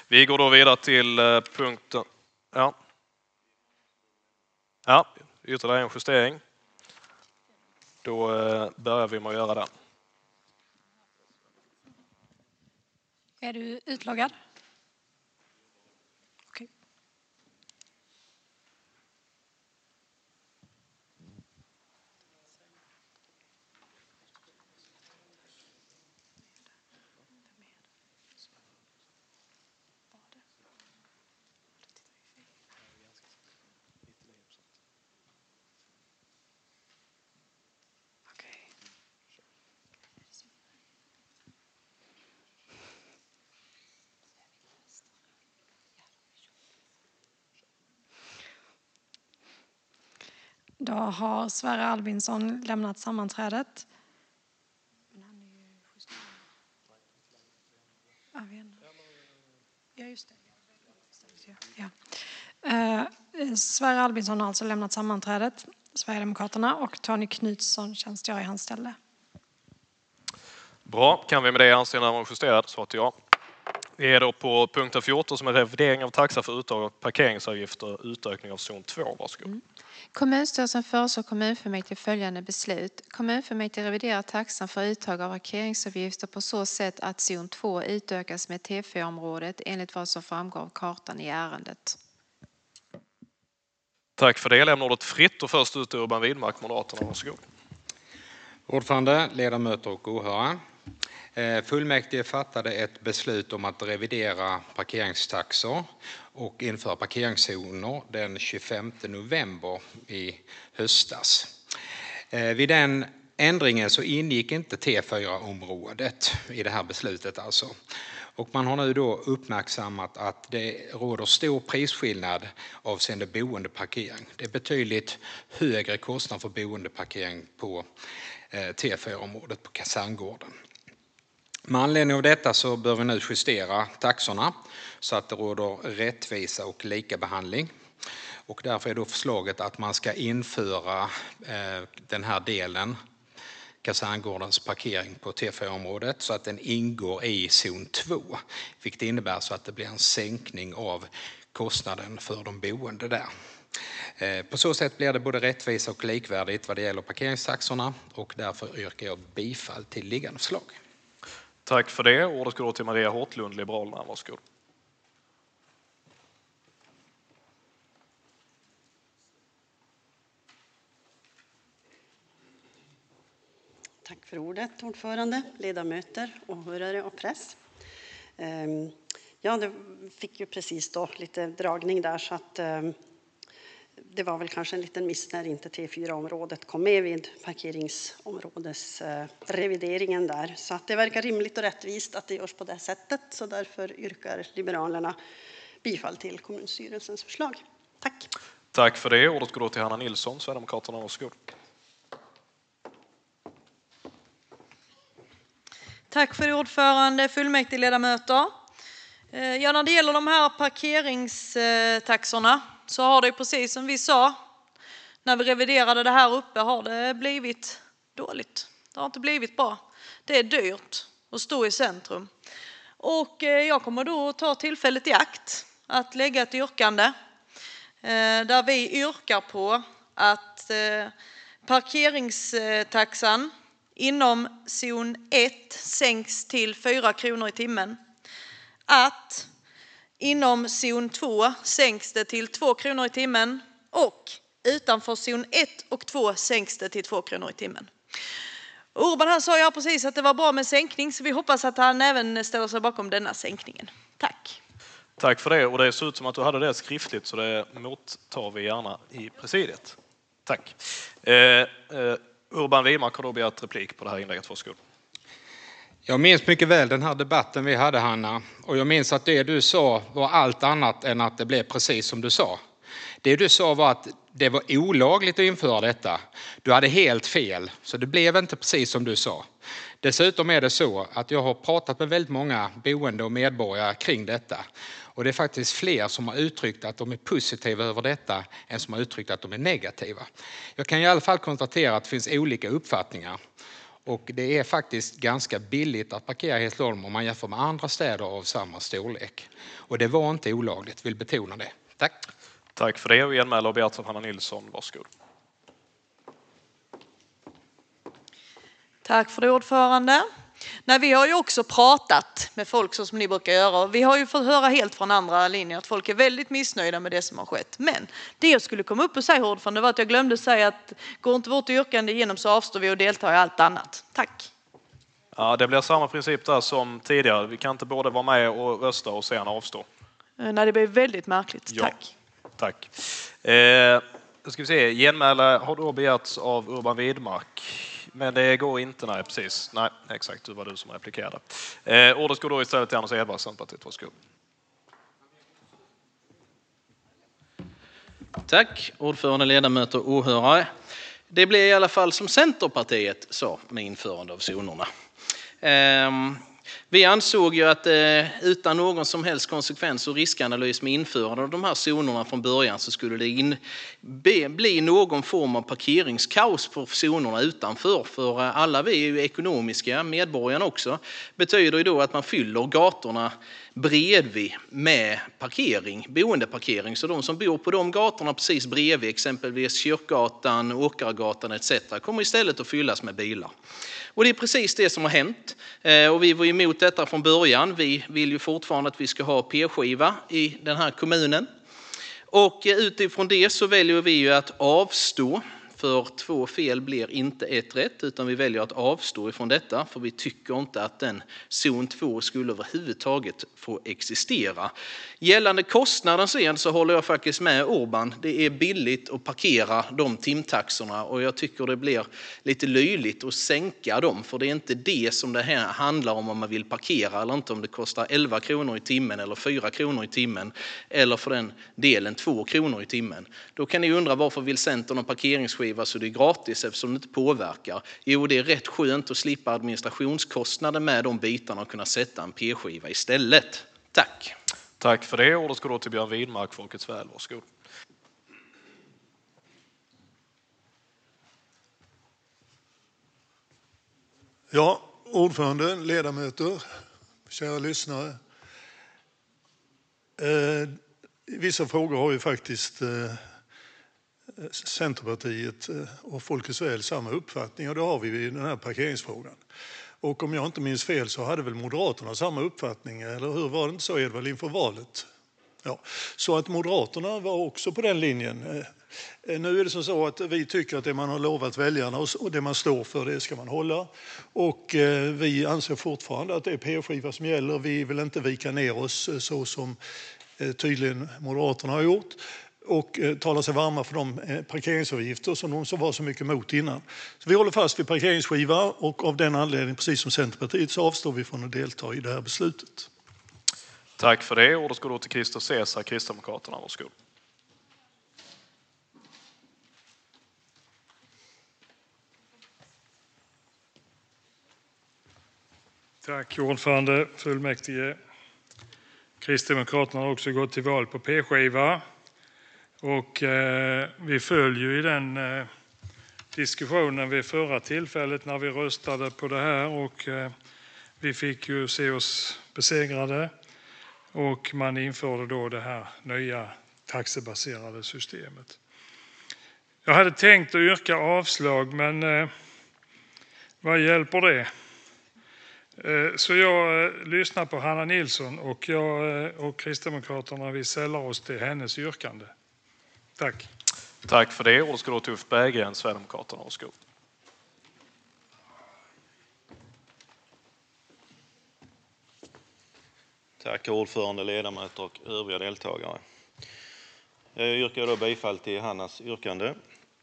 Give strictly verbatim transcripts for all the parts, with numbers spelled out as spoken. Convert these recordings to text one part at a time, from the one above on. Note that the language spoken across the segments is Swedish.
Vi går då vidare till punkten. Ja. Ja, ytterligare en justering. Då börjar vi med att göra det. Är du utloggad? Okej. Då har Sverre Albinsson lämnat sammanträdet. Ja, just det. Ja. Eh, Sverre Albinsson har alltså lämnat sammanträdet, Sverigedemokraterna, och Tony Knutsson tjänstgör i hans ställe. Bra, kan vi med det anse när man justerad, så att ja. Vi är då på punkten fjorton som är revidering av taxa för uttag av parkeringsavgifter, utökning av zon två. Varsågod. Mm. Kommunstyrelsen föreslår kommunfullmäktige följande beslut. Kommunfullmäktige reviderar taxan för uttag av parkeringsavgifter på så sätt att zon två utökas med T fyra-området enligt vad som framgår av kartan i ärendet. Tack för det. Jag lämnar ordet fritt och först ut Urban Widmark, Moderaterna. Varsågod. Ordförande, ledamöter och åhörare. Fullmäktige fattade ett beslut om att revidera parkeringstaxor och införa parkeringszoner den tjugofemte november i höstas. Vid den ändringen så ingick inte T fyra-området i det här beslutet alltså. Och man har nu då uppmärksammat att det råder stor prisskillnad avseende boendeparkering. Det är betydligt högre kostnad för boendeparkering på T fyra-området på Kaserngården. Med anledning av detta så bör vi nu justera taxorna så att det råder rättvisa och lika behandling. Och därför är då förslaget att man ska införa eh, den här delen, Kaserngårdens parkering på T fyra-området, så att den ingår i zon två. Vilket innebär så att det blir en sänkning av kostnaden för de boende där. På så sätt blir det både rättvisa och likvärdigt vad det gäller parkeringstaxorna, och därför yrkar jag bifall till liggande förslag. Tack för det. Ordet går till Maria Hortlund, Liberalerna. Varsågod. Tack för ordet, ordförande, ledamöter, åhörare och press. Ja, det fick ju precis då lite dragning där, så att det var väl kanske en liten miss när inte T fyra-området kom med vid parkeringsområdes revideringen där. Så att det verkar rimligt och rättvist att det görs på det sättet. Så därför yrkar Liberalerna bifall till kommunstyrelsens förslag. Tack. Tack för det. Ordet går då till Hanna Nilsson, Sverigedemokraterna. Varsågod. Tack för det, ordförande, fullmäktige ledamöter. Ja, när det gäller de här parkeringstaxorna så har det precis som vi sa när vi reviderade det här uppe, har det blivit dåligt. Det har inte blivit bra. Det är dyrt att stå i centrum. Och jag kommer då ta tillfället i akt att lägga ett yrkande där vi yrkar på att parkeringstaxan inom zon ett sänks till fyra kronor i timmen. Att inom zon två sänks det till två kronor i timmen och utanför zon ett och två sänks det till två kronor i timmen. Urban han sa ju precis att det var bra med sänkning, så vi hoppas att han även ställer sig bakom denna sänkningen. Tack. Tack för det, och det ser ut som att du hade det skriftligt, så det mottar vi gärna i presidiet. Tack. Eh, eh, Urban Widmark har då begärt replik på det här inlägget. Varsågod. Jag minns mycket väl den här debatten vi hade, Hanna, och jag minns att det du sa var allt annat än att det blev precis som du sa. Det du sa var att det var olagligt att införa detta. Du hade helt fel, så det blev inte precis som du sa. Dessutom är det så att jag har pratat med väldigt många boende och medborgare kring detta. Och det är faktiskt fler som har uttryckt att de är positiva över detta än som har uttryckt att de är negativa. Jag kan i alla fall konstatera att det finns olika uppfattningar. Och det är faktiskt ganska billigt att parkera i Hässleholm om man jämför med andra städer av samma storlek. Och det var inte olagligt, vill betona det. Tack. Tack för det. Och genmäle har begärts av Hanna Nilsson. Varsågod. Tack för det, ordförande. Nej, vi har ju också pratat med folk så som ni brukar göra. Vi har ju fått höra helt från andra linjer att folk är väldigt missnöjda med det som har skett. Men det jag skulle komma upp och säga, ordförande, var att jag glömde säga att går inte vårt yrkande igenom så avstår vi och deltar i allt annat. Tack. Ja, det blir samma princip där som tidigare. Vi kan inte både vara med och rösta och sedan avstå. Nej, det blir väldigt märkligt. Ja. Tack. Tack. Eh, ska vi se. Genmäle har då begärts av Urban Widmark. Men det går inte, nej precis. Nej, exakt, det var du som replikerade. Eh, ordet går då istället till Anders Edvard, Centerpartiet. Varsågod. Tack, ordförande, ledamöter och åhörare. Det blev i alla fall som Centerpartiet sa med införande av zonerna. Ehm, vi ansåg ju att eh, utan någon som helst konsekvens och riskanalys med införande av de här zonerna från början så skulle det in, be, bli någon form av parkeringskaos på zonerna utanför. För eh, alla vi är ju ekonomiska, medborgarna också, betyder ju då att man fyller gatorna bredvid med parkering, boendeparkering. Så de som bor på de gatorna precis bredvid, exempelvis Kyrkgatan, Åkargatan et cetera, kommer istället att fyllas med bilar. Och det är precis det som har hänt. Och vi var emot detta från början. Vi vill ju fortfarande att vi ska ha P-skiva i den här kommunen. Och utifrån det så väljer vi ju att avstå. För två fel blir inte ett rätt, utan vi väljer att avstå ifrån detta. För vi tycker inte att den zon två skulle överhuvudtaget få existera. Gällande kostnaden sen så håller jag faktiskt med Urban. Det är billigt att parkera de timtaxorna och jag tycker det blir lite löjligt att sänka dem. För det är inte det som det här handlar om, om man vill parkera eller inte. Om det kostar elva kronor i timmen eller fyra kronor i timmen. Eller för den delen två kronor i timmen. Då kan ni undra varför vill Centern ha parkeringsskiva så det är gratis eftersom det inte påverkar. Jo, det är rätt skönt att slippa administrationskostnader med de bitarna och kunna sätta en P-skiva istället. Tack. Tack för det. Ordet ska då till Björn Widmark, Folkets väl. Varsågod. Ja, ordförande, ledamöter, kära lyssnare. Eh, I vissa frågor har ju faktiskt eh, Centerpartiet och Folkets väl samma uppfattning och det har vi i den här parkeringsfrågan. Och om jag inte minns fel så hade väl Moderaterna samma uppfattning, eller hur var det inte så Edvard inför valet? Ja, så att Moderaterna var också på den linjen. Nu är det så att vi tycker att det man har lovat väljarna och det man står för det ska man hålla. Och vi anser fortfarande att det är P-skiva som gäller. Vi vill inte vika ner oss så som tydligen Moderaterna har gjort. Och talar sig varma för de parkeringsavgifter som de så var så mycket emot innan. Så vi håller fast vid parkeringsskiva och av den anledningen, precis som Centerpartiet, så avstår vi från att delta i det här beslutet. Tack för det. Ordet går då till Christer Cesar, Kristdemokraterna. Varsågod. Tack ordförande, fullmäktige. Kristdemokraterna har också gått till val på P-skiva. Och eh, vi följer ju den eh, diskussionen vid förra tillfället när vi röstade på det här och eh, vi fick ju se oss besegrade och man införde då det här nya taxebaserade systemet. Jag hade tänkt att yrka avslag men eh, vad hjälper det? Eh, så jag eh, lyssnar på Hanna Nilsson och jag eh, och Kristdemokraterna vi sällar oss till hennes yrkande. Tack. Tack för det. Ordet ska då till Ulf Berggren, Sverigedemokraterna. Varsågod. Tack ordförande, ledamöter och övriga deltagare. Jag yrkar då bifall till Hannas yrkande.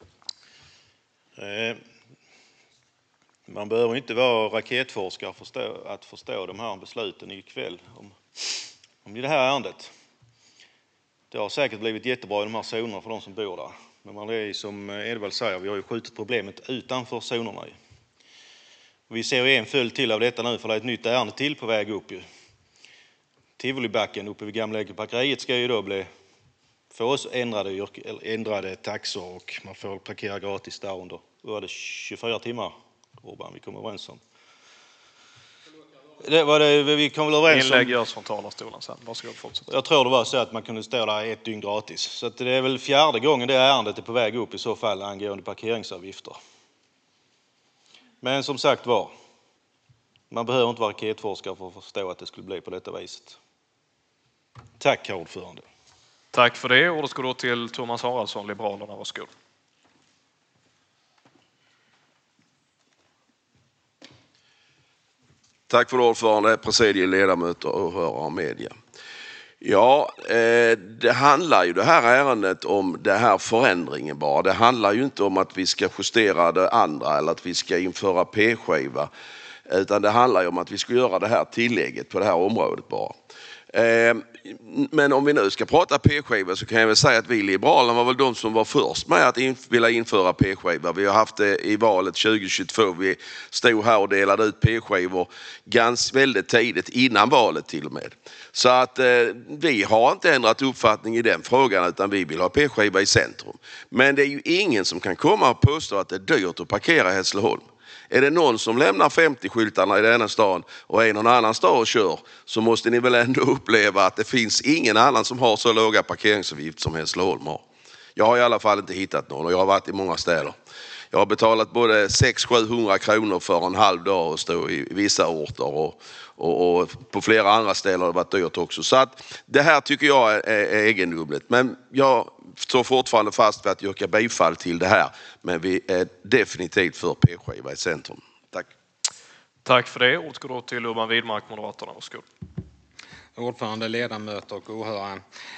Man behöver inte vara raketforskare för att förstå de här besluten ikväll om, om det här ärendet. Det har säkert blivit jättebra i de här zonerna för de som bor där. Men man är som Edvard säger, vi har ju skjutit problemet utanför zonerna. Vi ser ju en följd till av detta nu för det är ett nytt ärende till på väg upp ju. Tivolibacken uppe vid gamla parkeriet ska ju då bli för oss ändrade, ändrade taxor och man får parkera gratis där under var det tjugofyra timmar Urban, vi kommer överens om. Det var det vi kom väl överens om. Inlägg görs från talarstolen sen. Varsågod, fortsätt. Jag tror det var så att man kunde stå där ett dygn gratis. Så att det är väl fjärde gången det ärendet är på väg upp i så fall angående parkeringsavgifter. Men som sagt var, man behöver inte vara raketforskare för att förstå att det skulle bli på detta viset. Tack, herr ordförande. Tack för det. Ordet ska då till Thomas Haraldsson, Liberalerna. Varsågod. Tack för ordförande, presidiet, ledamöter och hörare av media. Ja, eh, det handlar ju det här ärendet om det här förändringen bara. Det handlar ju inte om att vi ska justera det andra eller att vi ska införa p-skiva. Utan det handlar ju om att vi ska göra det här tillägget på det här området bara. Eh, men om vi nu ska prata p-skiva så kan jag väl säga att vi Liberalerna var väl de som var först med att in, vilja införa p-skiva. Vi har haft det i valet tjugo tjugotvå. Vi stod här och delade ut p-skivor ganska väldigt tidigt innan valet till och med. Så att eh, vi har inte ändrat uppfattning i den frågan utan vi vill ha p-skiva i centrum. Men det är ju ingen som kan komma och påstå att det är dyrt att parkera i Hässleholm. Är det någon som lämnar femtio-skyltarna i denna stan och är någon annan stad och kör så måste ni väl ändå uppleva att det finns ingen annan som har så låga parkeringsavgift som Hässleholm har. Jag har i alla fall inte hittat någon och jag har varit i många städer. Jag har betalat både sex till sjuhundra kronor för en halv dag och stå i vissa orter och, och, och på flera andra ställen har det varit dyrt också. Så att det här tycker jag är, är egendomligt. Men jag står fortfarande fast vid att yrka bifall till det här. Men vi är definitivt för p-skiva i centrum. Tack. Tack för det. Ordet går då till Urban Widmark, Moderaterna. Varsågod. Ordförande, ledamöter och åhörare.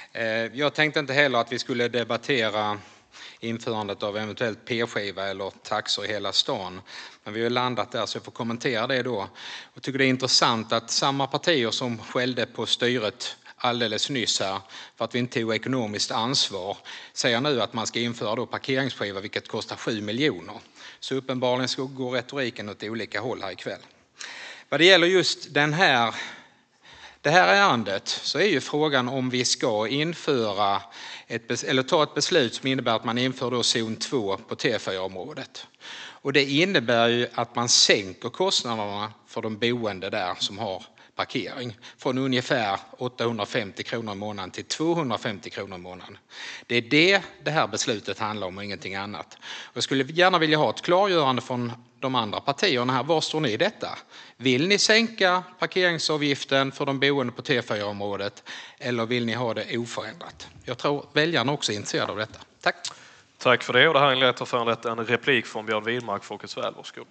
Jag tänkte inte heller att vi skulle debattera införandet av eventuellt p-skiva eller taxor i hela stan. Men vi har landat där så jag får kommentera det då. Jag tycker det är intressant att samma partier som skällde på styret alldeles nyss här för att vi inte tog ekonomiskt ansvar säger nu att man ska införa då parkeringsskiva vilket kostar sju miljoner. Så uppenbarligen ska gå retoriken åt olika håll här ikväll. Vad det gäller just den här Det här ärendet så är ju frågan om vi ska införa ett, eller ta ett beslut som innebär att man inför då zon två på T fyra-området. Och det innebär ju att man sänker kostnaderna för de boende där som har parkering från ungefär åttahundrafemtio kronor i månaden till tvåhundrafemtio kronor i månaden. Det är det det här beslutet handlar om och ingenting annat. Jag skulle gärna vilja ha ett klargörande från de andra partierna här. Var står ni i detta? Vill ni sänka parkeringsavgiften för de boende på T fyra-området eller vill ni ha det oförändrat? Jag tror väljarna också är intresserade av detta. Tack. Tack för det. Och det här inleder att föranlett en replik från Björn Widmark, Folkets väl. Varsågod.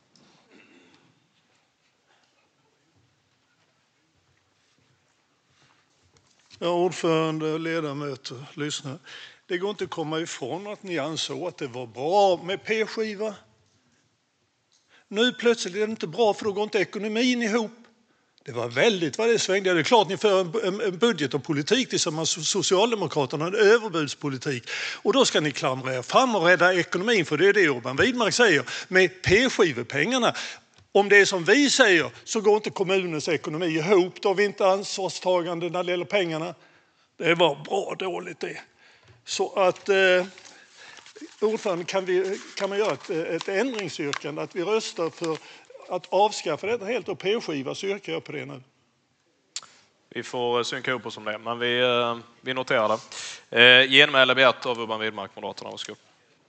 Ja, ordförande och ledamöter, lyssna. Det går inte att komma ifrån att ni ansåg att det var bra med p-skiva. Nu plötsligt är det inte bra för då går inte ekonomin ihop. Det var väldigt vad det svängde. Det är klart ni för en, en budget och politik tillsammans med Socialdemokraterna, en överbudspolitik. Och då ska ni klamra er fram och rädda ekonomin, för det är det Urban Widmark säger. Med p-skivepengarna, om det är som vi säger så går inte kommunens ekonomi ihop. Då har vi inte ansvarstagande när det gäller pengarna. Det var bra dåligt det. Så att... Eh, ordförande, kan, vi, kan man göra ett, ett ändringsyrkande att vi röstar för att avskaffa detta helt och p-skiva, så yrkar jag på det nu. Vi får synka upp oss om det, men vi, vi noterar det. Eh, genmäle begärt av Urban Widmark, Moderaterna. Varsågod.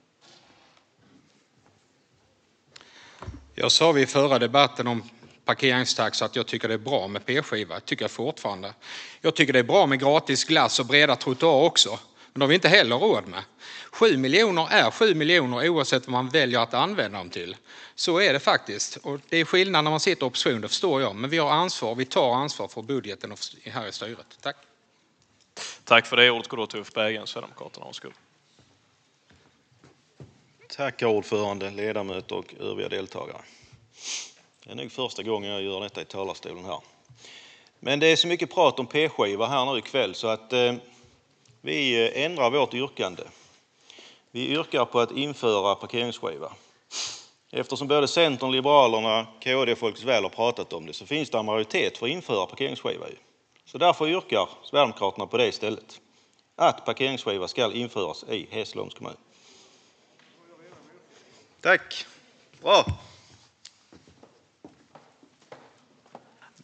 Jag sa vid förra debatten om parkeringstax att jag tycker det är bra med p-skiva. Det tycker jag fortfarande. Jag tycker det är bra med gratis glass och breda trottoarer också. Men de har vi inte heller råd med. Sju miljoner är sju miljoner oavsett vad man väljer att använda dem till. Så är det faktiskt. Och det är skillnad när man sitter i opposition, det förstår jag. Men vi har ansvar, vi tar ansvar för budgeten här i styret. Tack. Tack för det. Ordet går då till Ulf Berggren, Sverigedemokraterna. Varsågod. Tack ordförande, ledamöter och övriga deltagare. Det är nog första gången jag gör detta i talarstolen här. Men det är så mycket prat om p-skiva här nu ikväll så att eh, vi ändrar vårt yrkande. Vi yrkar på att införa parkeringsskiva. Eftersom både Centern, Liberalerna, K D och Folkets väl har pratat om det så finns det en majoritet för att införa parkeringsskiva. Så därför yrkar Sverigedemokraterna på det istället. Att parkeringsskiva ska införas i Hässleholms kommun. Tack. Bra.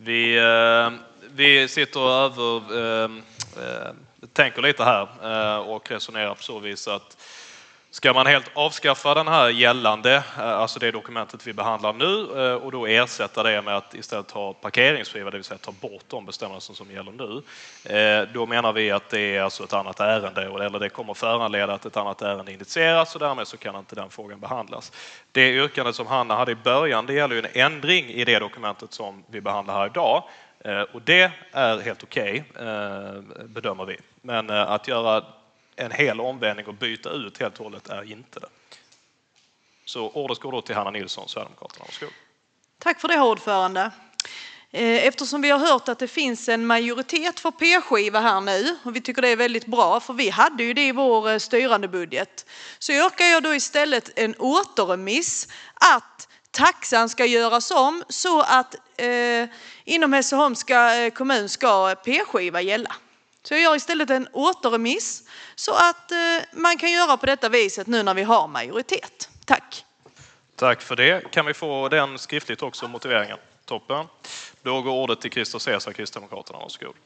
Vi, eh, vi sitter och över, eh, eh, tänker lite här eh, och resonerar på så vis att ska man helt avskaffa den här gällande, alltså det dokumentet vi behandlar nu, och då ersätta det med att istället ha parkeringsskiva, det vill säga ta bort de bestämmelser som gäller nu, då menar vi att det är alltså ett annat ärende, eller det kommer föranleda att ett annat ärende initieras och därmed så kan inte den frågan behandlas. Det yrkande som Hanna hade i början, det gäller ju en ändring i det dokumentet som vi behandlar här idag, och det är helt okej, bedömer vi. Men att göra en hel omvändning och byta ut helt och hållet är inte det. Så ordet går då till Hanna Nilsson, Sverigedemokraterna. Varsågod. Tack för det, herr ordförande. Eftersom vi har hört att det finns en majoritet för P-skiva här nu, och vi tycker det är väldigt bra, för vi hade ju det i vår styrande budget, så yrkar jag då istället en återremiss att taxan ska göras om så att eh, inom Hässleholms kommun ska P-skiva gälla. Så jag gör istället en återremiss så att eh, man kan göra på detta viset nu när vi har majoritet. Tack. Tack för det. Kan vi få den skriftligt också, motiveringen? Toppen. Då går ordet till Christer Cesar, Kristdemokraterna. Varsågod.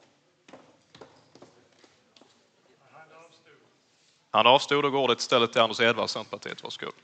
Han avstod och går ordet istället till Anders Edvard, Centerpartiet. Varsågod.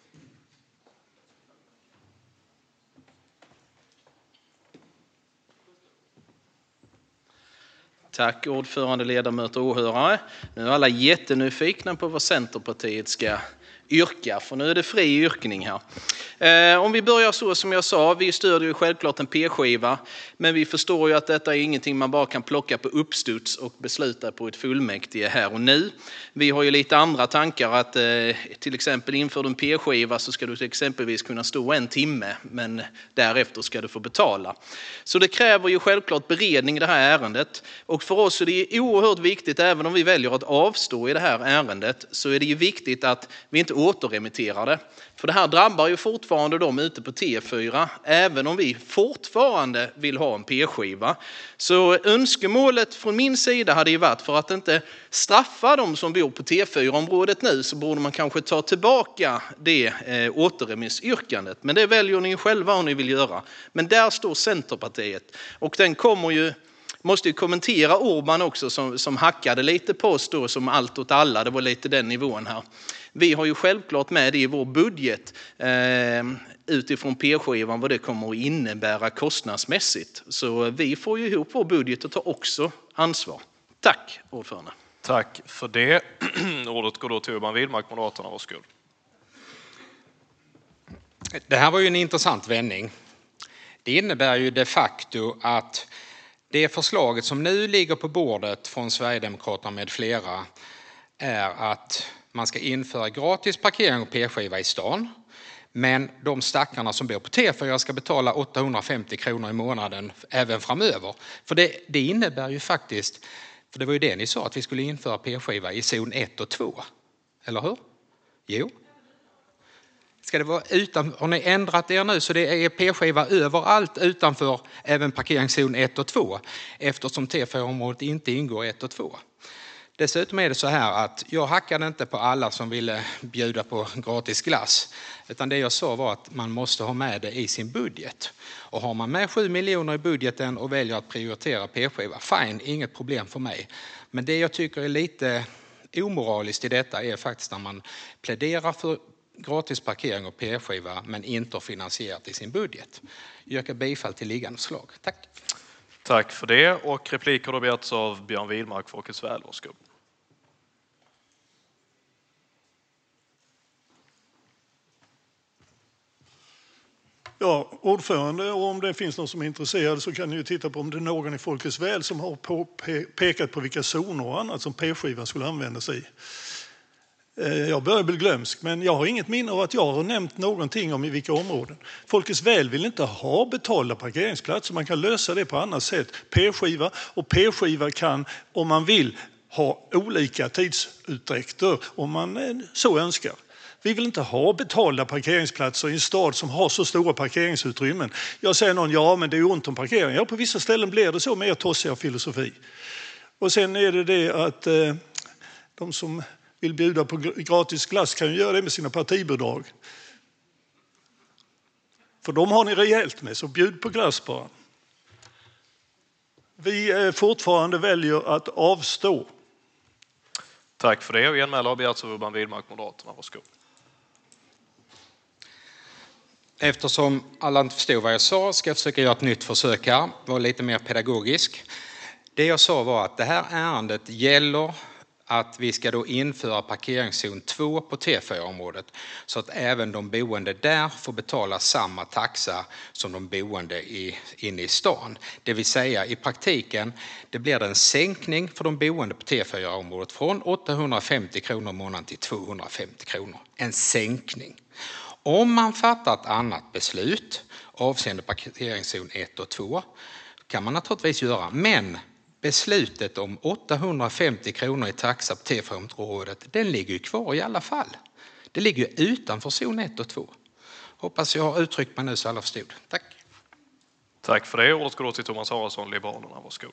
Tack ordförande, ledamöter och åhörare. Nu är alla jättenyfikna på vad Centerpartiet ska yrka, för nu är det fri yrkning här. Eh, om vi börjar så som jag sa, vi stödjer ju självklart en P-skiva, men vi förstår ju att detta är ingenting man bara kan plocka på uppstuds och besluta på ett fullmäktige här och nu. Vi har ju lite andra tankar, att eh, till exempel inför en P-skiva så ska du till exempelvis kunna stå en timme, men därefter ska du få betala. Så det kräver ju självklart beredning i det här ärendet, och för oss är det oerhört viktigt, även om vi väljer att avstå i det här ärendet, så är det ju viktigt att vi inte återremitterar det. För det här drabbar ju fortfarande dem ute på T fyra, även om vi fortfarande vill ha en P-skiva. Så önskemålet från min sida hade ju varit, för att inte straffa dem som bor på T fyra-området nu, så borde man kanske ta tillbaka det eh, återremissyrkandet. Men det väljer ni själva om ni vill göra. Men där står Centerpartiet, och den kommer ju, måste ju kommentera Orban också, som, som hackade lite på oss då som allt åt alla. Det var lite den nivån här. Vi har ju självklart med det i vår budget eh, utifrån P-skivan vad det kommer att innebära kostnadsmässigt. Så vi får ju ihop vår budget och tar också ansvar. Tack ordförande. Tack för det. Ordet går då till Urban Widmark, Moderaterna. Varsågod. Det här var ju en intressant vändning. Det innebär ju de facto att det förslaget som nu ligger på bordet från Sverigedemokraterna med flera är att man ska införa gratis parkering och P-skiva i stan. Men de stackarna som bor på T fyra ska betala åttahundrafemtio kronor i månaden även framöver. För det, det innebär ju faktiskt, för det var ju det ni sa, att vi skulle införa P-skiva i zon ett och två. Eller hur? Jo. Ska det vara utan, har ni ändrat er nu så det är P-skiva överallt utanför även parkeringszon ett och två, eftersom T fyra-området inte ingår ett och två. Dessutom är det så här att jag hackade inte på alla som ville bjuda på gratis glass, utan det jag sa var att man måste ha med det i sin budget. Och har man med sju miljoner i budgeten och väljer att prioritera P-skiva, fine, inget problem för mig. Men det jag tycker är lite omoraliskt i detta är faktiskt när man pläderar för gratis parkering och P-skiva men inte har finansierat i sin budget. Jag yrkar bifall till liggande förslag. Tack. Tack för det. Och replik har då begärts av Björn Widmark, Folkets väl. Varsågod. Ja, ordförande, och om det finns någon som är intresserad så kan ni ju titta på om det är någon i Folkets väl som har på, pe, pekat på vilka zoner och annat som P-skivan skulle användas i. Jag börjar bli glömsk, men jag har inget minne av att jag har nämnt någonting om i vilka områden. Folkets väl vill inte ha betalda parkeringsplatser, man kan lösa det på annat sätt. P-skiva, och P-skiva kan, om man vill, ha olika tidsutdräkter om man så önskar. Vi vill inte ha betalda parkeringsplatser i en stad som har så stora parkeringsutrymmen. Jag säger någon, ja men det är ont om parkering. Ja, på vissa ställen blir det så med er tossiga filosofi. Och sen är det det att eh, de som vill bjuda på gratis glass kan ju göra det med sina partibidrag. För de har ni rejält med, så bjud på glass bara. Vi fortfarande väljer att avstå. Tack för det. Och genmäla har begärts av Urban Widmark, Moderaterna. Varsågod. Eftersom alla inte förstod vad jag sa ska jag försöka göra ett nytt försök här. Vara lite mer pedagogisk. Det jag sa var att det här ärendet gäller att vi ska då införa parkeringszon två på T fyra-området så att även de boende där får betala samma taxa som de boende i, inne i stan. Det vill säga i praktiken det blir det en sänkning för de boende på T fyra-området från åttahundrafemtio kronor i månaden till tvåhundrafemtio kronor. En sänkning. Om man fattar ett annat beslut avseende parkeringszon ett och två kan man naturligtvis göra, men beslutet om åttahundrafemtio kronor i taxa på T fyra-området, den ligger ju kvar i alla fall. Det ligger ju utanför zon ett och två. Hoppas jag har uttryckt mig nu så alla förstod. Tack. Tack för det. Ordet går då till Thomas Haraldsson, Liberalerna. Varsågod.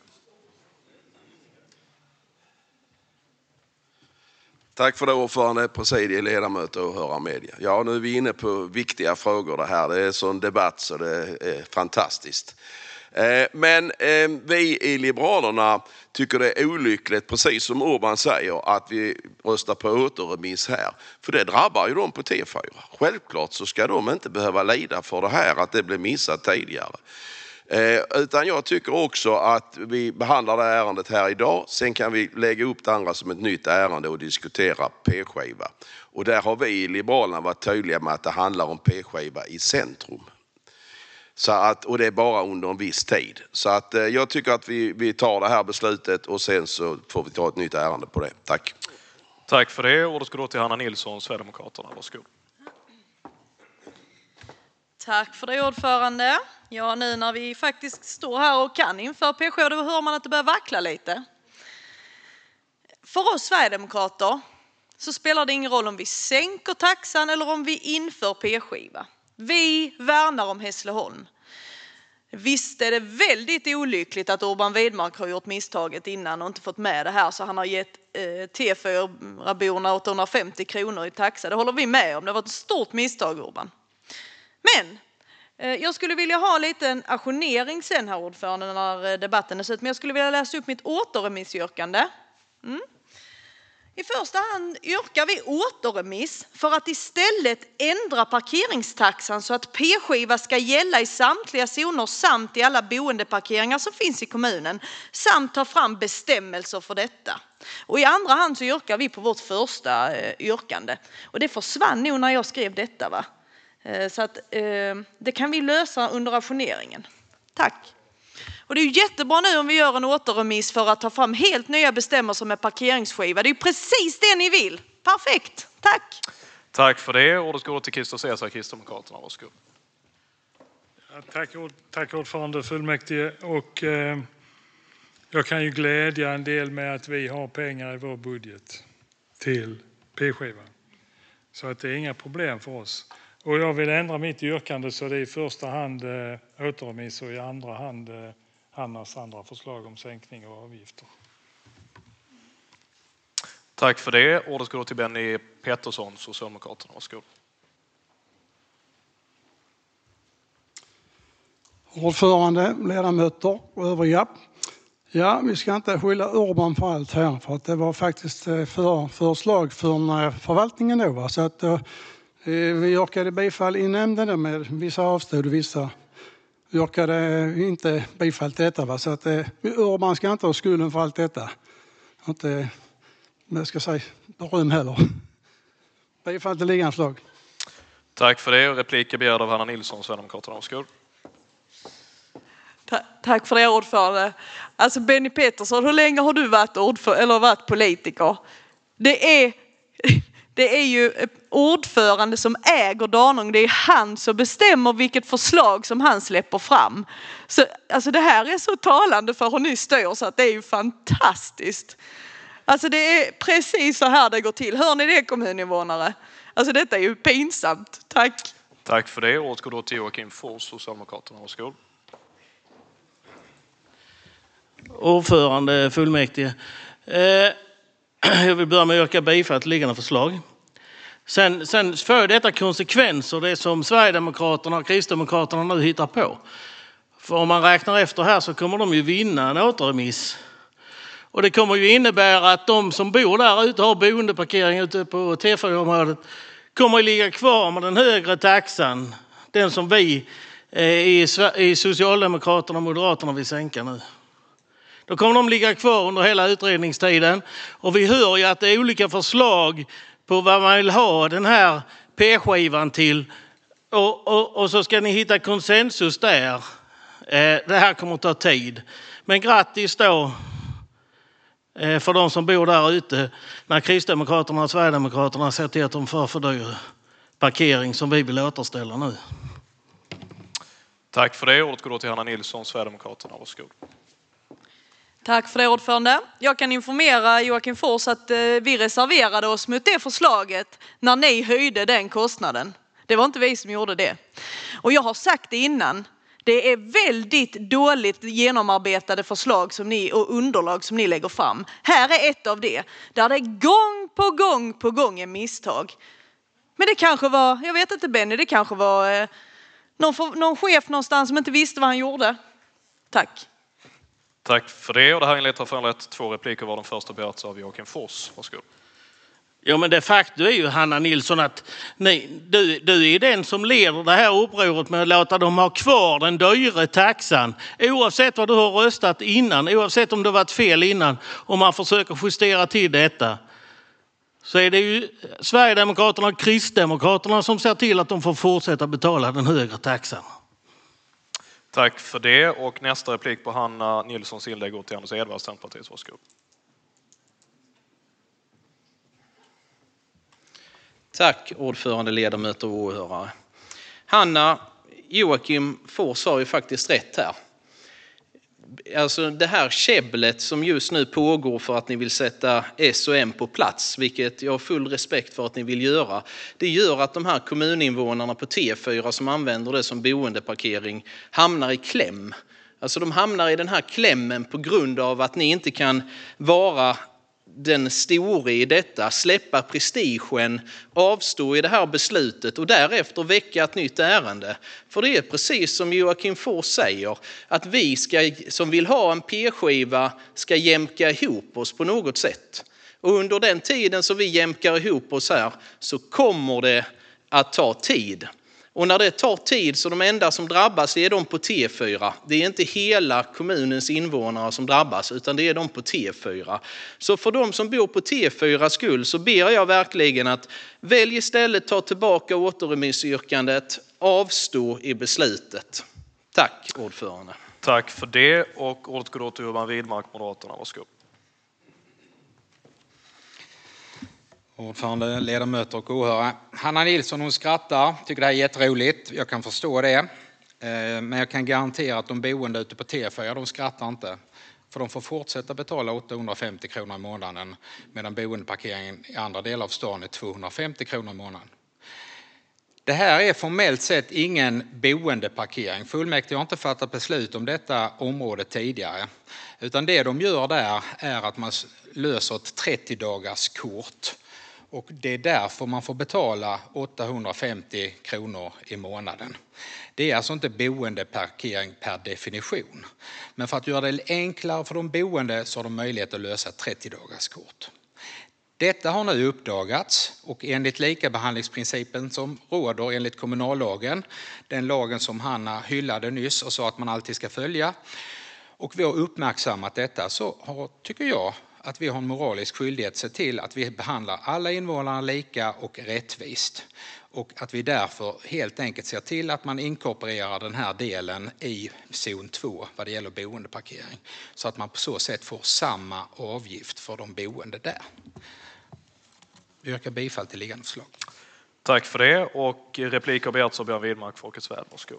Tack för det, ordförande, presidiet, ledamöter och höra media. Ja, nu är vi inne på viktiga frågor det här. Det är sån debatt så det är fantastiskt. Men vi i Liberalerna tycker det är olyckligt, precis som Urban säger, att vi röstar på återremiss här. För det drabbar ju dem på T fyra. Självklart så ska de inte behöva lida för det här, att det blev missat tidigare. Eh, utan jag tycker också att vi behandlar det här ärendet här idag. Sen kan vi lägga upp det andra som ett nytt ärende och diskutera P-skiva. Och där har vi i Liberalerna varit tydliga med att det handlar om P-skiva i centrum. Så att, och det är bara under en viss tid. Så att eh, jag tycker att vi, vi tar det här beslutet och sen så får vi ta ett nytt ärende på det. Tack. Tack för det. Ordet ska då till Hanna Nilsson, Sverigedemokraterna. Varsågod. Tack för det, ordförande. Ja, nu när vi faktiskt står här och kan införa P-skiva, då hör man att det börjar vackla lite. För oss Sverigedemokrater så spelar det ingen roll om vi sänker taxan eller om vi inför P-skiva. Vi värnar om Hässleholm. Visst är det väldigt olyckligt att Urban Widmark har gjort misstaget innan och inte fått med det här, så han har gett eh, T fyra-borna åttahundrafemtio kronor i taxa. Det håller vi med om. Det var ett stort misstag, Urban. Men eh, jag skulle vilja ha lite en ajournering sen här, ordförande, när debatten är slut. Men jag skulle vilja läsa upp mitt återremissyrkande. Mm. I första hand yrkar vi återremiss för att istället ändra parkeringstaxan så att P-skiva ska gälla i samtliga zoner samt i alla boendeparkeringar som finns i kommunen, samt ta fram bestämmelser för detta. Och i andra hand så yrkar vi på vårt första eh, yrkande. Och det försvann nog när jag skrev detta, va? Eh, så att eh, det kan vi lösa under ajourneringen. Tack. Och det är ju jättebra nu om vi gör en återremiss för att ta fram helt nya bestämmelser med parkeringsskiva. Det är ju precis det ni vill. Perfekt. Tack. Tack för det. Ordet går till Christer Cesar, Kristdemokraterna. Varsågod. Ja, tack, tack ordförande fullmäktige. Och, eh, jag kan ju glädja en del med att vi har pengar i vår budget till P-skiva. Så att det är inga problem för oss. Och jag vill ändra mitt yrkande så det är i första hand eh, återremiss och i andra hand eh, Hannas andra förslag om sänkning av avgifter. Tack för det. Ordet går till Benny Pettersson, Socialdemokraterna. Varsågod. Ordförande, ledamöter och övriga. Ja, vi ska inte skylla Urban för allt här, för att det var faktiskt för, förslag från förvaltningen då. Va? Så att eh, vi yrkade bifall i nämnden med vissa avstånd och vissa yrkade inte bifall till detta. Va? Så att eh, Urban ska inte ha skulden för allt detta. Inte, jag ska säga beröm heller. Bifall till liggande förslag. Tack för det. Replik är begärd av Hanna Nilsson, Sverigedemokraterna. Varsågod. Tack för det, ordförande. Alltså Benny Pettersson, hur länge har du varit ordförande eller varit politiker? Det är, det är ju ordförande som äger Danung. Det är han som bestämmer vilket förslag som han släpper fram. Så, alltså det här är så talande för hur ni står, så att det är ju fantastiskt. Alltså det är precis så här det går till. Hör ni det, kommuninvånare? Alltså detta är ju pinsamt. Tack. Tack för det. Året går då till Joakim Fors, Socialdemokraterna. Varsågod. Ordförande fullmäktige. Eh, jag vill börja med att yrka bifall till liggande förslag. Sen, sen för detta konsekvenser, det som Sverigedemokraterna och Kristdemokraterna nu hittar på. För om man räknar efter här så kommer de ju vinna en återremiss. Och det kommer ju innebära att de som bor där ute har boendeparkering ute på T fyra-området kommer att ligga kvar med den högre taxan. Den som vi i Socialdemokraterna och Moderaterna vill sänka nu. Då kommer de ligga kvar under hela utredningstiden. Och vi hör ju att det är olika förslag på vad man vill ha den här p-skivan till. Och, och, och så ska ni hitta konsensus där. Eh, det här kommer att ta tid. Men grattis då eh, för de som bor där ute när Kristdemokraterna och Sverigedemokraterna ser till att de får för dyr parkering som vi vill återställa nu. Tack för det. Ordet går då till Hanna Nilsson, Sverigedemokraterna. Varsågod. Tack för det, ordförande. Jag kan informera Joakim Fors att eh, vi reserverade oss mot det förslaget när ni höjde den kostnaden. Det var inte vi som gjorde det. Och jag har sagt det innan. Det är väldigt dåligt genomarbetade förslag som ni, och underlag som ni lägger fram. Här är ett av det. Där det gång på gång på gång är misstag. Men det kanske var, jag vet inte Benny, det kanske var eh, någon, någon chef någonstans som inte visste vad han gjorde. Tack. Tack för det. Och det här inlägget har föranlett två repliker, var den första begärts av Joakim Fors. Varsågod. Ja, men de facto är ju Hanna Nilsson att nej, du, du är den som leder det här upproret med att låta dem ha kvar den dyra taxan. Oavsett vad du har röstat innan, oavsett om det varit fel innan, om man försöker justera till detta. Så är det ju Sverigedemokraterna och Kristdemokraterna som ser till att de får fortsätta betala den högre taxan. Tack för det. Och nästa replik på Hanna Nilssons inlägg går till Anders Edvard, Centerpartiet. Varsågod. Tack ordförande, ledamöter och åhörare. Hanna, Joakim Fors har ju faktiskt rätt här. Alltså det här käbblet som just nu pågår för att ni vill sätta S och M på plats, vilket jag har full respekt för att ni vill göra, det gör att de här kommuninvånarna på T fyra som använder det som boendeparkering hamnar i kläm. Alltså de hamnar i den här klämmen på grund av att ni inte kan vara den store i detta, släppa prestigen, avstå i det här beslutet och därefter väcka ett nytt ärende. För det är precis som Joakim Fors säger, att vi ska, som vill ha en p-skiva ska jämka ihop oss på något sätt. Och under den tiden som vi jämkar ihop oss här så kommer det att ta tid. Och när det tar tid så de enda som drabbas är de på T fyra. Det är inte hela kommunens invånare som drabbas utan det är de på T fyra. Så för de som bor på T fyra skull så ber jag verkligen att välj istället ta tillbaka återremissyrkandet, avstå i beslutet. Tack ordförande. Tack för det. Och ordet går då till Urban Widmark, Moderaterna. Varsågod. Ordförande, ledamöter och åhörare. Hanna Nilsson hon skrattar, tycker det här är jätteroligt. Jag kan förstå det. Men jag kan garantera att de boende ute på T fyra, de skrattar inte. För de får fortsätta betala åttahundrafemtio kronor i månaden medan boendeparkeringen i andra delar av stan är tvåhundrafemtio kronor i månaden. Det här är formellt sett ingen boendeparkering. Fullmäktige har inte fattat beslut om detta område tidigare. Utan det de gör där är att man löser ett trettio dagars kort. Och det är därför man får betala åttahundrafemtio kronor i månaden. Det är alltså inte boendeparkering per definition. Men för att göra det enklare för de boende så har de möjlighet att lösa ett trettio dagars kort. Detta har nu uppdagats och enligt likabehandlingsprincipen som råder enligt kommunallagen, den lagen som Hanna hyllade nyss och sa att man alltid ska följa, och vi har uppmärksammat detta, så har, tycker jag att vi har en moralisk skyldighet att se till att vi behandlar alla invånare lika och rättvist. Och att vi därför helt enkelt ser till att man inkorporerar den här delen i zon två vad det gäller boendeparkering. Så att man på så sätt får samma avgift för de boende där. Jag yrkar bifall till liggande förslag. Tack för det. Och replik har begärts av Björn Widmark, Folkets Väl. Varsågod.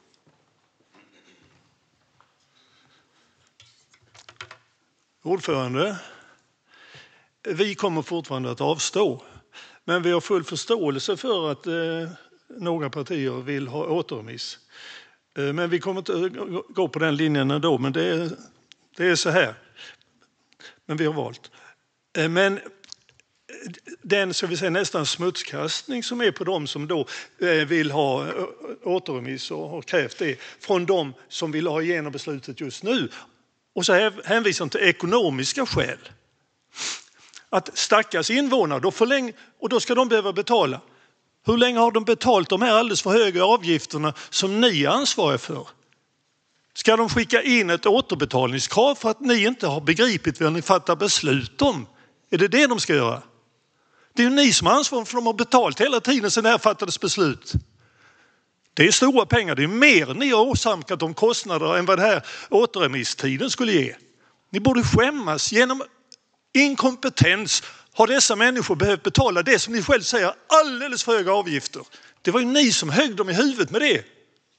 Ordförande, vi kommer fortfarande att avstå. Men vi har full förståelse för att eh, några partier vill ha återremiss. Eh, men vi kommer inte gå på den linjen ändå, men det är, det är så här. Men vi har valt. Eh, men den så vi säger, nästan smutskastning som är på dem som då vill ha återremiss och har krävt det från dem som vill ha igenom beslutet just nu. Och så hänvisar de till ekonomiska skäl. Att stackars invånare, då förläng, och då ska de behöva betala. Hur länge har de betalt de här alldeles för höga avgifterna som ni är ansvariga för? Ska de skicka in ett återbetalningskrav för att ni inte har begripit vad ni fattar beslut om? Är det det de ska göra? Det är ju ni som har ansvar för att de har betalt hela tiden sedan det här fattades beslut. Det är stora pengar, det är mer ni har åsamkat om kostnader än vad det här återremisstiden skulle ge. Ni borde skämmas. Genom inkompetens har dessa människor behövt betala det som ni själv säger alldeles för höga avgifter. Det var ju ni som högg dem i huvudet med det.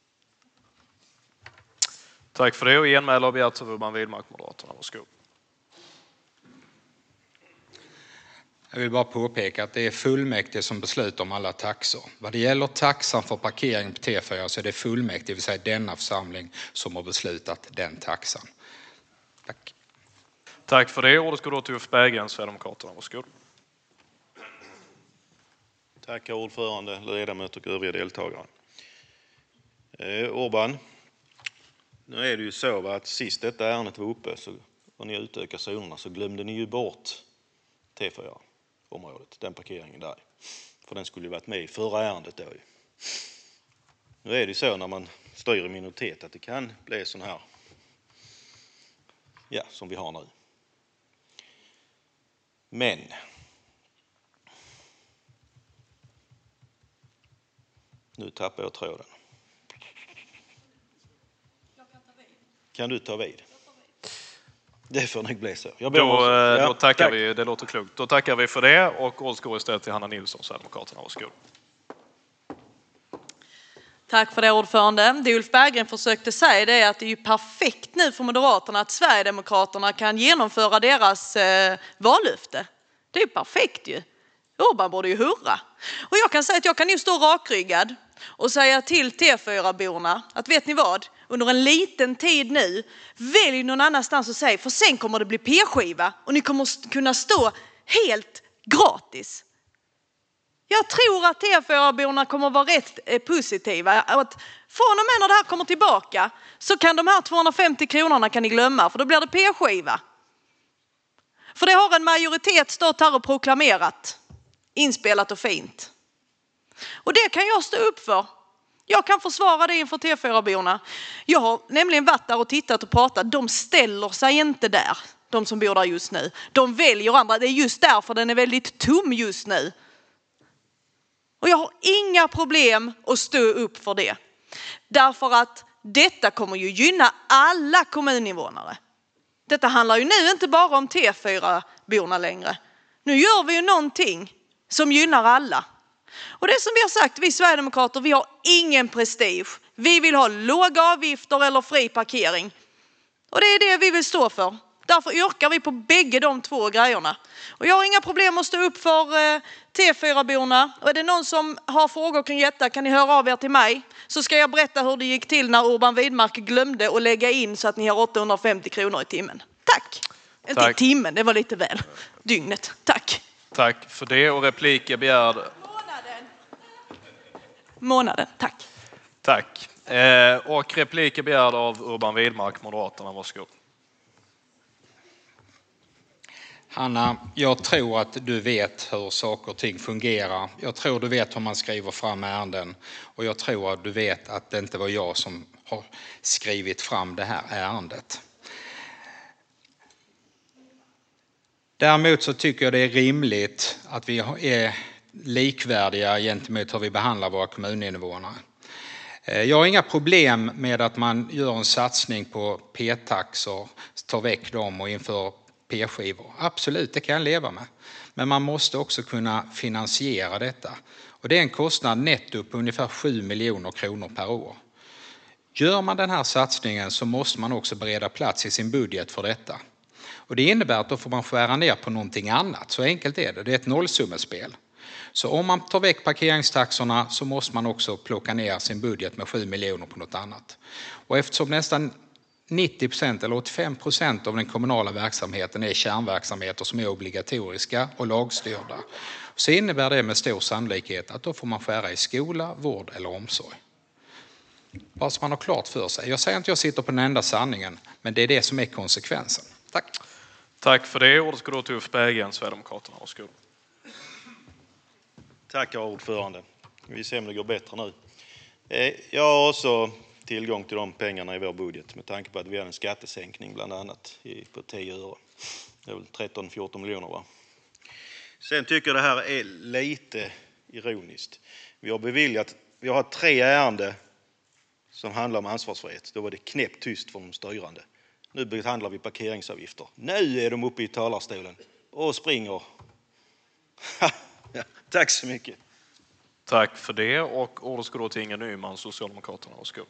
Tack för det, och genmäle har begärts av Urban Widmark, Moderaterna. Varsågod. Jag vill bara påpeka att det är fullmäktige som beslutar om alla taxor. Vad det gäller taxan för parkering på T fyra så är det fullmäktige, det vill säga denna församling, som har beslutat den taxan. Tack. Tack för det. Ordet går då till Ulf Berggren, Sverigedemokraterna. Varsågod. Tack ordförande, ledamöter och övriga deltagare. Eh, Urban, nu är det ju så att sist detta ärendet var uppe så, och ni utökade zonerna så glömde ni ju bort T fyra-området, den parkeringen där. För den skulle ju varit med i förra ärendet då. Nu är det ju så när man styr i minoritet att det kan bli sån här, ja, som vi har nu. Men nu tappar jag tråden. Kan du ta vid? Det får nog bli så. Jag då, ja, då tackar tack. vi, det låter klokt. Då tackar vi för det och ordet går istället till Hanna Nilsson, Sverigedemokraterna. Varsågod. Tack för det ordförande. Det Ulf Berggren försökte säga det är att det är ju perfekt nu för Moderaterna att Sverigedemokraterna kan genomföra deras eh, vallöfte. Det är ju perfekt ju. Urban borde ju hurra. Och jag kan säga att jag kan ju stå rakryggad och säga till T fyra-borna att vet ni vad? Under en liten tid nu, välj någon annanstans och säg, för sen kommer det bli p-skiva och ni kommer kunna stå helt gratis. Jag tror att T fyra-borna kommer vara rätt positiva. Att från och med när det här kommer tillbaka så kan de här tvåhundrafemtio kronorna kan ni glömma, för då blir det p-skiva. För det har en majoritet stått här och proklamerat. Inspelat och fint. Och det kan jag stå upp för. Jag kan försvara det inför T fyra-borna. Jag har nämligen varit där och tittat och pratat. De ställer sig inte där, de som bor där just nu. De väljer andra. Det är just därför den är väldigt tom just nu. Och jag har inga problem att stå upp för det. Därför att detta kommer ju gynna alla kommuninvånare. Detta handlar ju nu inte bara om T fyra-borna längre. Nu gör vi ju någonting som gynnar alla. Och det som vi har sagt, vi Sverigedemokrater, vi har ingen prestige. Vi vill ha låga avgifter eller fri parkering. Och det är det vi vill stå för. Därför yrkar vi på bägge de två grejerna. Och jag har inga problem att stå upp för eh, T fyra-borna. Och är det någon som har frågor kring detta kan ni höra av er till mig. Så ska jag berätta hur det gick till när Urban Widmark glömde att lägga in så att ni har åttahundrafemtio kronor i timmen. Tack! Tack. Inte i timmen, det var lite väl. Dygnet. Tack! Tack för det, och replik är begärd. Månaden. Månaden, tack. Tack. Eh, och replik är begärd av Urban Widmark, Moderaterna. Varsågod. Hanna, jag tror att du vet hur saker och ting fungerar. Jag tror du vet hur man skriver fram ärenden. Och jag tror att du vet att det inte var jag som har skrivit fram det här ärendet. Däremot så tycker jag det är rimligt att vi är likvärdiga gentemot hur vi behandlar våra kommuninvånare. Jag har inga problem med att man gör en satsning på p-taxor, tar väck dem och inför p-skivor. Absolut, det kan jag leva med. Men man måste också kunna finansiera detta. Och det är en kostnad netto på ungefär sju miljoner kronor per år. Gör man den här satsningen så måste man också bereda plats i sin budget för detta. Och det innebär att då får man skära ner på någonting annat. Så enkelt är det. Det är ett nollsummespel. Så om man tar väck parkeringstaxorna så måste man också plocka ner sin budget med sju miljoner på något annat. Och eftersom nästan nittio procent eller åttiofem procent av den kommunala verksamheten är kärnverksamheter som är obligatoriska och lagstyrda. Så innebär det med stor sannolikhet att då får man skära i skola, vård eller omsorg. Bara så man har klart för sig. Jag säger inte att jag sitter på den enda sanningen, men det är det som är konsekvensen. Tack. Tack för det. Ordet ska då till Ulf Berggren, Sverigedemokraterna. Varsågod. Tack, herr ordförande. Vi ser om det går bättre nu. Jag har också tillgång till de pengarna i vår budget med tanke på att vi har en skattesänkning bland annat på tio öre. Det är väl tretton fjorton miljoner, va? Sen tycker jag det här är lite ironiskt. Vi har beviljat, vi har tre ärenden som handlar om ansvarsfrihet. Då var det knäppt tyst från de styrande. Nu behandlar vi parkeringsavgifter. Nu är de uppe i talarstolen och springer. Tack så mycket. Tack för det. Och ordet ska då till Inger Nyman, Socialdemokraterna. Varsågod.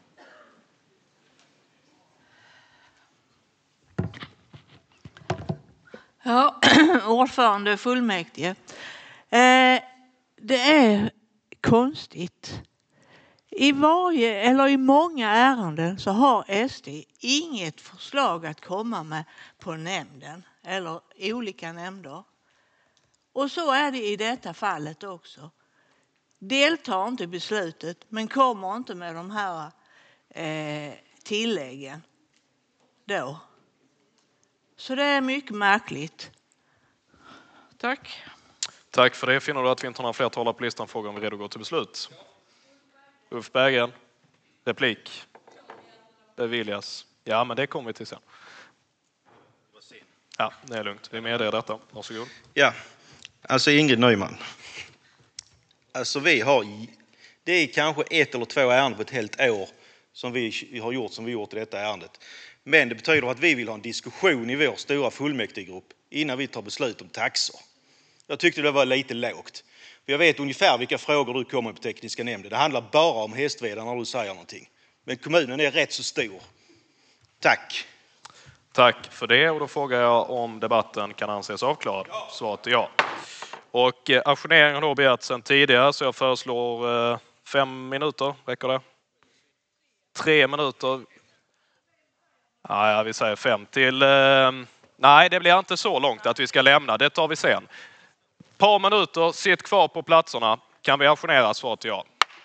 Ja, ordförande fullmäktige. Eh, det är konstigt. I varje eller i många ärenden så har S D inget förslag att komma med på nämnden eller olika nämnder. Och så är det i detta fallet också. Deltar inte i beslutet men kommer inte med de här eh, tilläggen då. Så det är mycket märkligt. Tack. Tack för det. Finner du att vi inte har några fler talare på listan, frågar om vi är redo att gå till beslut. Ulf Berggren, replik. Beviljas. Ja, men det kommer vi till sen. Ja, det är lugnt. Vi är med i detta. Varsågod. Ja, alltså Ingrid Nyman. Alltså vi har, det är kanske ett eller två ärenden på ett helt år som vi har gjort som vi gjort i detta ärendet. Men det betyder att vi vill ha en diskussion i vår stora fullmäktigegrupp innan vi tar beslut om taxor. Jag tyckte det var lite lågt. För jag vet ungefär vilka frågor du kommer på tekniska nämnden. Det handlar bara om Hästveda när du säger någonting. Men kommunen är rätt så stor. Tack. Tack för det. Och då frågar jag om debatten kan anses avklarad. Svaret är ja. Och eh, ajournering har då begärts sedan tidigare, så jag föreslår eh, fem minuter. Räcker det? Tre minuter. Ja, ja, vi säger fem till... Eh, nej, det blir inte så långt att vi ska lämna. Det tar vi sen. Par minuter, sitt kvar på platserna. Kan vi ajournera? Svaret är ja.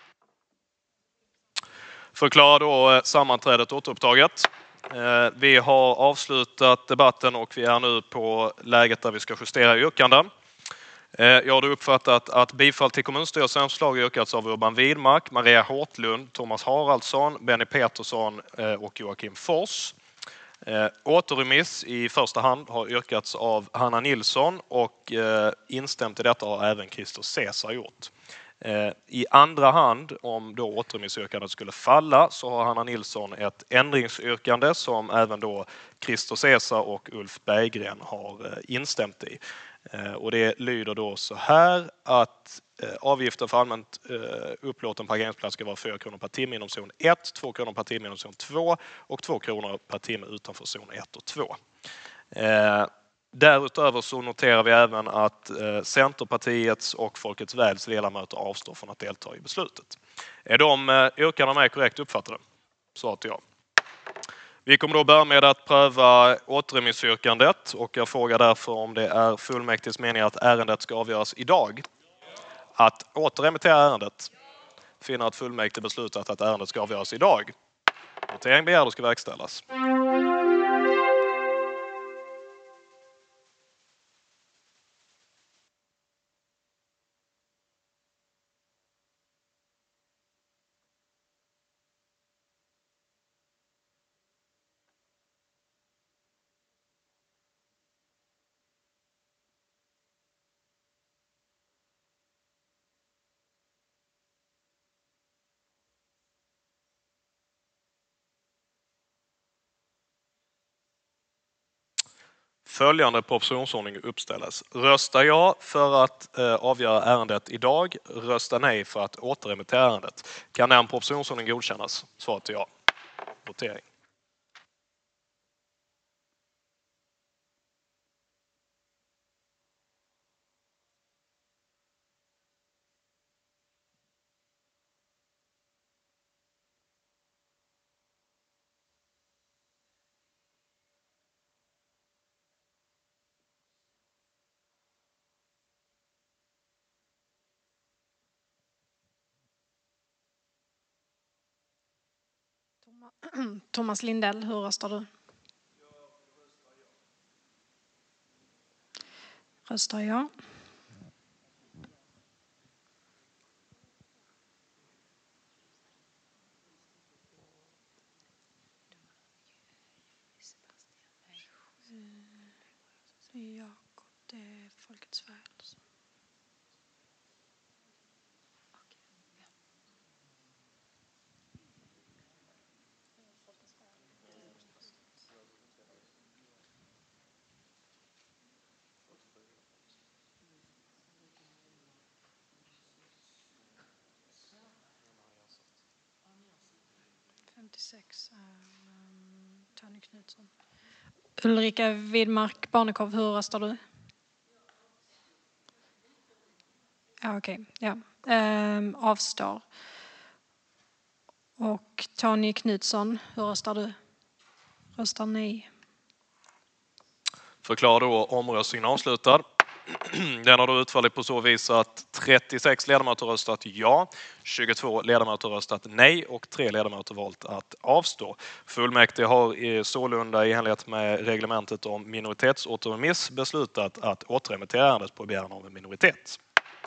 Förklara då sammanträdet återupptaget. Vi har avslutat debatten och vi är nu på läget där vi ska justera yrkanden. Jag har då uppfattat att bifall till kommunstyrelsens förslag yrkats av Urban Widmark, Maria Hårtlund, Thomas Haraldsson, Benny Petersson och Joakim Fors. Återremiss i första hand har yrkats av Hanna Nilsson och instämt i detta har även Christer Cesar gjort. I andra hand, om då återremissyrkandet skulle falla, så har Hanna Nilsson ett ändringsyrkande som även då Christer Cesar och Ulf Berggren har instämt i. Och det lyder då så här att avgiften för allmänt upplåten parkeringsplats ska vara fyra kronor per timme inom zon ett, två kronor per timme inom zon två och två kronor per timme utanför zon ett och två. Därutöver så noterar vi även att Centerpartiets och Folkets Väls ledamöter avstår från att delta i beslutet. Är de yrkandena med korrekt uppfattade? Svaret är ja. Vi kommer då börja med att pröva återremissyrkandet och jag frågar därför om det är fullmäktiges mening att ärendet ska avgöras idag. Att återremittera ärendet. Finner att fullmäktige beslutat att ärendet ska avgöras idag. Votering begärd och ska verkställas. Följande propositionsordning uppställas. Rösta ja för att eh, avgöra ärendet idag. Rösta nej för att återremittera ärendet. Kan den propositionsordning godkännas? Svaret är ja. Votering. Thomas Lindell, hur röstar du? Röstar ja. Jakob, det är Folkets väl. femtiosex är um, Tony Knutsson. Ulrika Widmark Barnekow, hur röstar du? Ja, okej. Okay. Ja. Ehm, avstår. Och Tony Knutsson, hur röstar du? Röstar nej. Förklara då omröstningen avslutad. Den har då utfallit på så vis att trettiosex ledamöter röstat ja, tjugotvå ledamöter röstat nej och tre ledamöter valt att avstå. Fullmäktige har sålunda i enlighet med reglementet om minoritetsåterremiss beslutat att återremittera ärendet på begäran av en minoritet.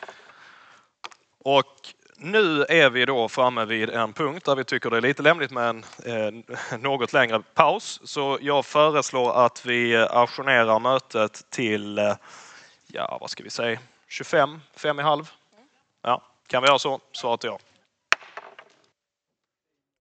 Och nu är vi då framme vid en punkt där vi tycker det är lite lämpligt med en eh, något längre paus. Så jag föreslår att vi ajournerar mötet till, eh, ja vad ska vi säga, tjugofem, fem i halv. Ja, kan vi göra så? Svaret ja.